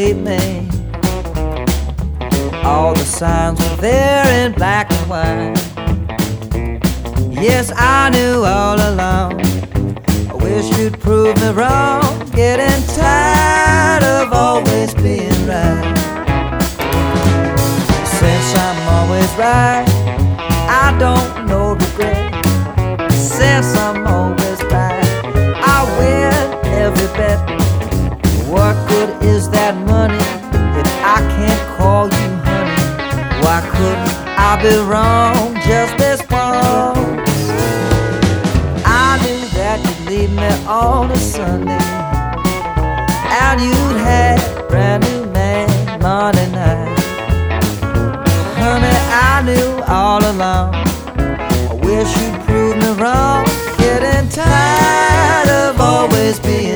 believe me. All the signs were there in black and white. Yes, I knew all along. I wish you'd prove me wrong. Getting tired of always being right. Since I'm always right, I don't know regret. Since I'm always right, I win every bet. What good is that money if I can't call you honey? Why couldn't I be wrong just this once? I knew that you'd leave me on a Sunday, and you'd have a brand new man Monday night. Honey, I knew all along. I wish you'd prove me wrong. Getting tired of always being